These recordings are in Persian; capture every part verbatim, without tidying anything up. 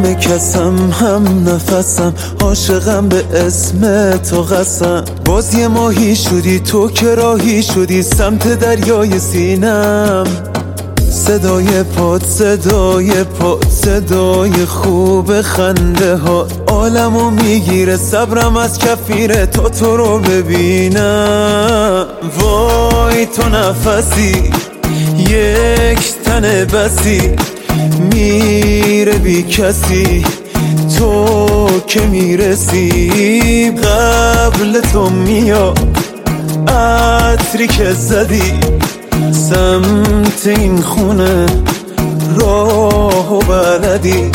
همه کسم، هم نفسم، عاشقم به اسم تو قسم. باز یه ماهی شدی تو که راهی شدی سمت دریای سینم. صدای پاد صدای پاد صدای خوب خنده ها عالمو میگیره، صبرم از کفیره تا تو رو ببینم. وای تو نفسی یک تن بسی، میره بی کسی تو که میرسی. قبل تو میاد عطری که زدی سمت این خونه راه و بلدی.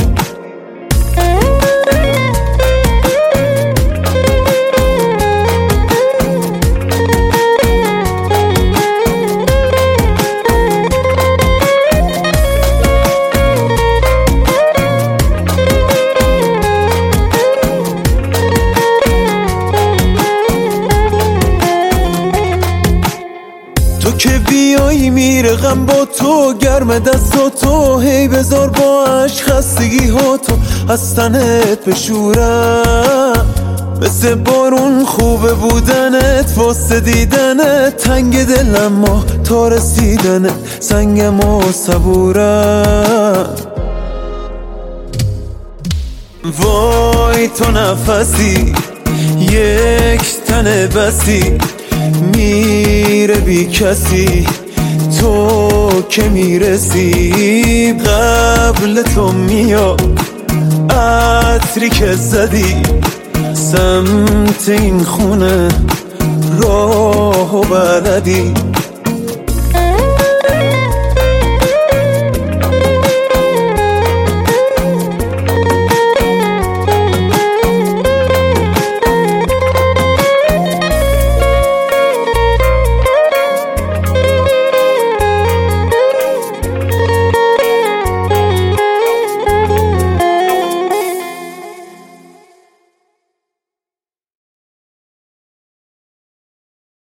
تو که بیایی میره غم با تو، گرم دست تو هی بذار با عشق خستگی ها تو از تنت بشورم. مثل بارون خوبه بودنت واسه دیدنت، تنگ دلم ما تا رسیدنت سنگم و صبورم. وای تو نفسی یک تن بسی، میره بی کسی تو که میرسی. قبل تو میاد عطری که زدی سمت این خونه راه و بلدی.